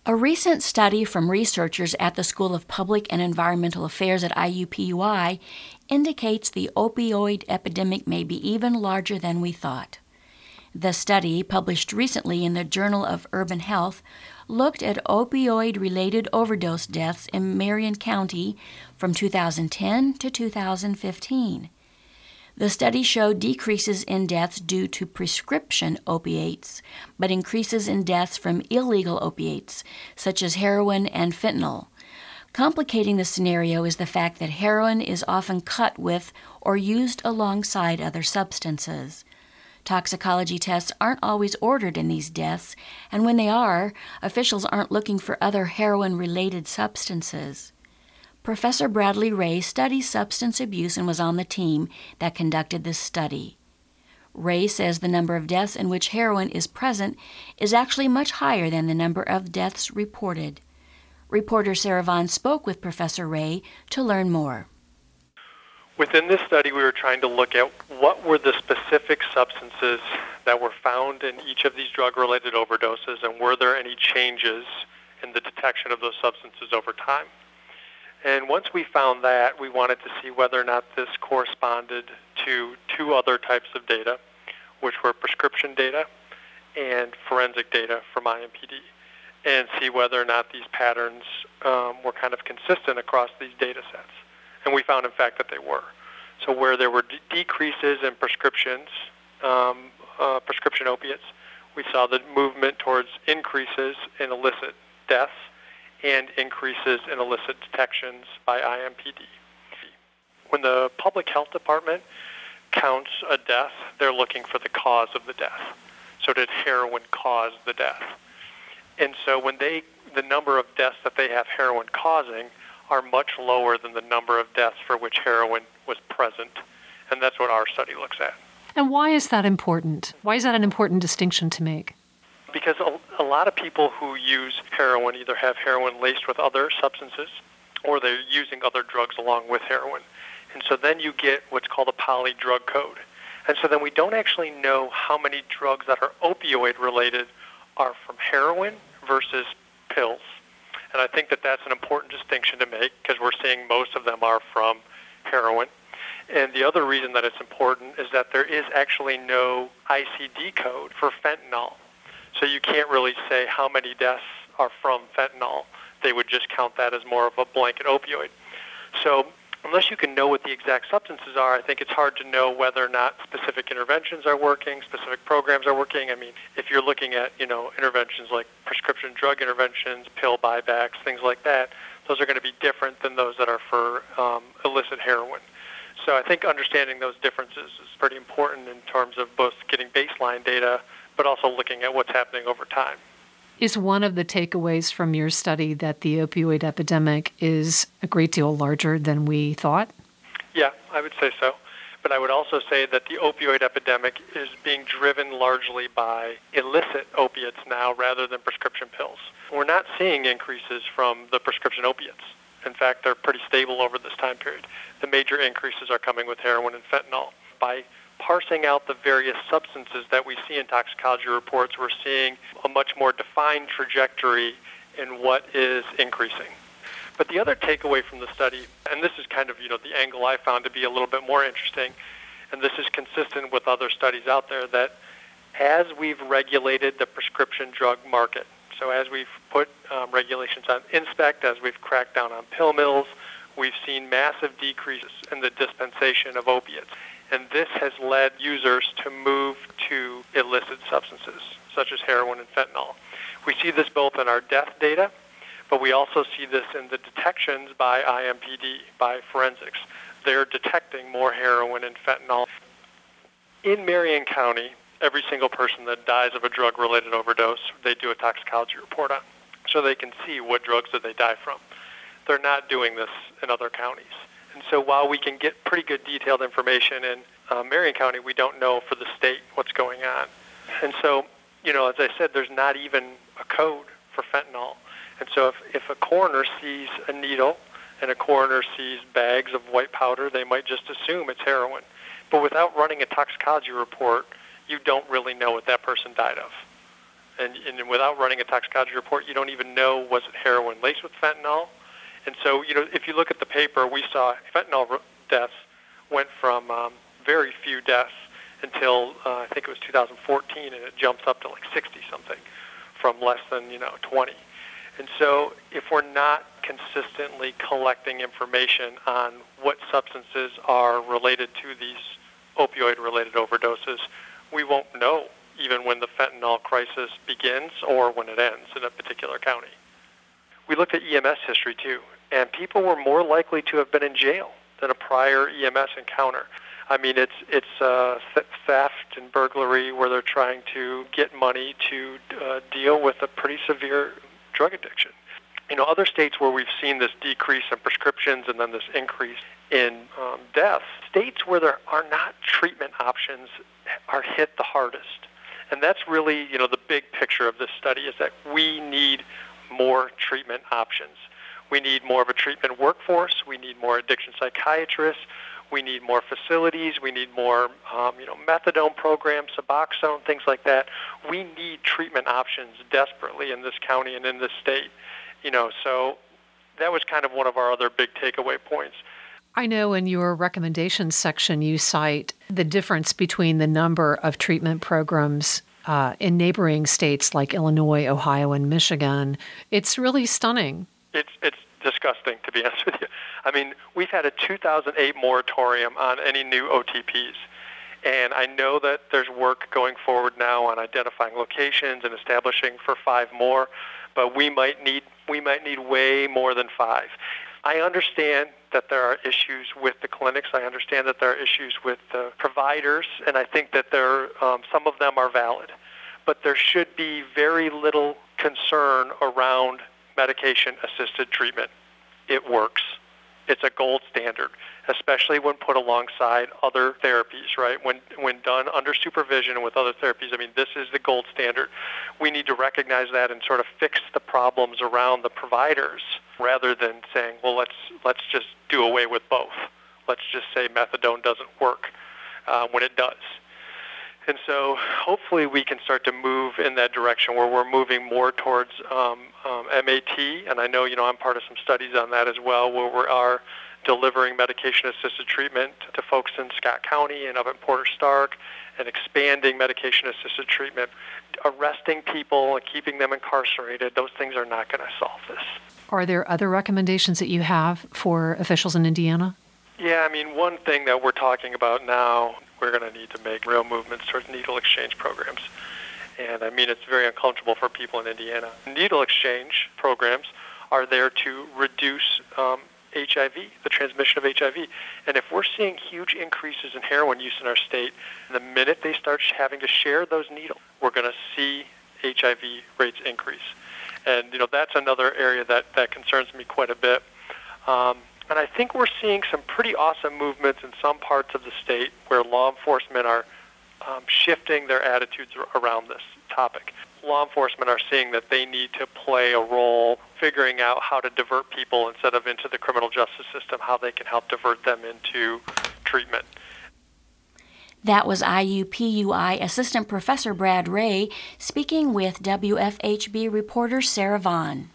A recent study from researchers at the School of Public and Environmental Affairs at IUPUI indicates the opioid epidemic may be even larger than we thought. The study, published recently in the Journal of Urban Health, looked at opioid-related overdose deaths in Marion County from 2010 to 2015. The study showed decreases in deaths due to prescription opiates, but increases in deaths from illegal opiates, such as heroin and fentanyl. Complicating the scenario is the fact that heroin is often cut with or used alongside other substances. Toxicology tests aren't always ordered in these deaths, and when they are, officials aren't looking for other heroin-related substances. Professor Bradley Ray studies substance abuse and was on the team that conducted this study. Ray says the number of deaths in which heroin is present is actually much higher than the number of deaths reported. Reporter Sarah Vaughn spoke with Professor Ray to learn more. Within this study, we were trying to look at what were the specific substances that were found in each of these drug-related overdoses, and were there any changes in the detection of those substances over time. And once we found that, we wanted to see whether or not this corresponded to two other types of data, which were prescription data and forensic data from IMPD, and see whether or not these patterns were kind of consistent across these data sets. And we found, in fact, that they were. So where there were decreases in prescription opiates, we saw the movement towards increases in illicit deaths and increases in illicit detections by IMPD. When the public health department counts a death, they're looking for the cause of the death. So did heroin cause the death? And so when the number of deaths that they have heroin causing are much lower than the number of deaths for which heroin was present. And that's what our study looks at. And why is that important? Why is that an important distinction to make? Because a lot of people who use heroin either have heroin laced with other substances or they're using other drugs along with heroin. And so then you get what's called a poly drug code. And so then we don't actually know how many drugs that are opioid related are from heroin versus pills. And I think that that's an important distinction to make because we're seeing most of them are from heroin. And the other reason that it's important is that there is actually no ICD code for fentanyl. So you can't really say how many deaths are from fentanyl. They would just count that as more of a blanket opioid. So unless you can know what the exact substances are, I think it's hard to know whether or not specific interventions are working, specific programs are working. I mean, if you're looking at, interventions like prescription drug interventions, pill buybacks, things like that, those are going to be different than those that are for illicit heroin. So I think understanding those differences is pretty important in terms of both getting baseline data, but also looking at what's happening over time. Is one of the takeaways from your study that the opioid epidemic is a great deal larger than we thought? Yeah, I would say so. But I would also say that the opioid epidemic is being driven largely by illicit opiates now rather than prescription pills. We're not seeing increases from the prescription opiates. In fact, they're pretty stable over this time period. The major increases are coming with heroin and fentanyl. By parsing out the various substances that we see in toxicology reports, we're seeing a much more defined trajectory in what is increasing. But the other takeaway from the study, and this is kind of, the angle I found to be a little bit more interesting, and this is consistent with other studies out there, that as we've regulated the prescription drug market, so as we've put regulations on inspect, as we've cracked down on pill mills, we've seen massive decreases in the dispensation of opiates. And this has led users to move to illicit substances, such as heroin and fentanyl. We see this both in our death data, but we also see this in the detections by IMPD, by forensics. They're detecting more heroin and fentanyl. In Marion County, every single person that dies of a drug-related overdose, they do a toxicology report on, so they can see what drugs did they die from. They're not doing this in other counties. And so while we can get pretty good detailed information in Marion County, we don't know for the state what's going on. And so, as I said, there's not even a code for fentanyl. And so if a coroner sees a needle and a coroner sees bags of white powder, they might just assume it's heroin. But without running a toxicology report, you don't really know what that person died of. and without running a toxicology report, you don't even know, was it heroin laced with fentanyl? And so, if you look at the paper, we saw fentanyl deaths went from very few deaths until I think it was 2014, and it jumps up to like 60-something from less than 20. And so if we're not consistently collecting information on what substances are related to these opioid-related overdoses, we won't know even when the fentanyl crisis begins or when it ends in a particular county. We looked at EMS history too, and people were more likely to have been in jail than a prior EMS encounter. I mean, it's theft and burglary where they're trying to get money to deal with a pretty severe drug addiction. Other states where we've seen this decrease in prescriptions and then this increase in deaths, states where there are not treatment options are hit the hardest. And that's really, the big picture of this study is that we need more treatment options. We need more of a treatment workforce. We need more addiction psychiatrists. We need more facilities. We need more, methadone programs, Suboxone, things like that. We need treatment options desperately in this county and in this state. So that was kind of one of our other big takeaway points. I know in your recommendations section you cite the difference between the number of treatment programs in neighboring states like Illinois, Ohio, and Michigan. It's really stunning. It's disgusting, to be honest with you. I mean, we've had a 2008 moratorium on any new OTPs, and I know that there's work going forward now on identifying locations and establishing for 5 more, but we might need way more than 5. I understand that there are issues with the clinics. I understand that there are issues with the providers, and I think that some of them are valid. But there should be very little concern around medication-assisted treatment. It works. It's a gold standard, especially when put alongside other therapies, right? When done under supervision with other therapies, I mean, this is the gold standard. We need to recognize that and sort of fix the problems around the providers rather than saying, well, let's just do away with both. Let's just say methadone doesn't work when it does. And so hopefully we can start to move in that direction where we're moving more towards MAT, and I know, I'm part of some studies on that as well, where we are delivering medication-assisted treatment to folks in Scott County and up in Porter Stark, and expanding medication-assisted treatment. Arresting people and keeping them incarcerated, those things are not going to solve this. Are there other recommendations that you have for officials in Indiana? Yeah, I mean, one thing that we're talking about now, we're going to need to make real movements towards needle exchange programs. And I mean, it's very uncomfortable for people in Indiana. Needle exchange programs are there to reduce HIV, the transmission of HIV. And if we're seeing huge increases in heroin use in our state, the minute they start having to share those needles, we're going to see HIV rates increase. And, that's another area that concerns me quite a bit. And I think we're seeing some pretty awesome movements in some parts of the state where law enforcement are shifting their attitudes around this topic. Law enforcement are seeing that they need to play a role figuring out how to divert people instead of into the criminal justice system, how they can help divert them into treatment. That was IUPUI Assistant Professor Brad Ray speaking with WFHB reporter Sarah Vaughn.